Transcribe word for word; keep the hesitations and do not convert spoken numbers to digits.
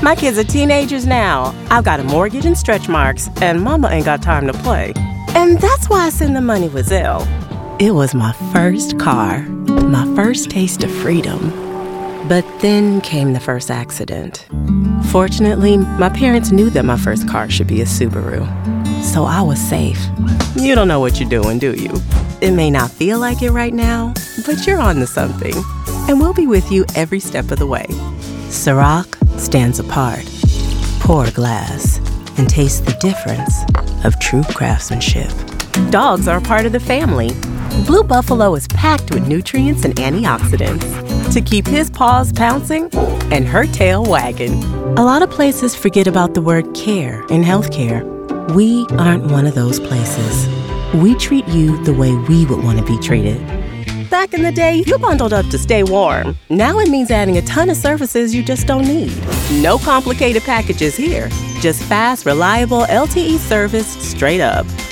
My kids are teenagers now. I've got a mortgage and stretch marks, and mama ain't got time to play. And that's why I send the money with Zelle. It was my first car, my first taste of freedom. But then came the first accident. Fortunately, my parents knew that my first car should be a Subaru. So I was safe. You don't know what you're doing, do you? It may not feel like it right now, but you're on to something. And we'll be with you every step of the way. Ciroc stands apart. Pour glass and taste the difference of true craftsmanship. Dogs are a part of the family. Blue Buffalo is packed with nutrients and antioxidants to keep his paws pouncing and her tail wagging. A lot of places forget about the word care in healthcare. We aren't one of those places. We treat you the way we would want to be treated. Back in the day, you bundled up to stay warm. Now it means adding a ton of services you just don't need. No complicated packages here. Just fast, reliable L T E service straight up.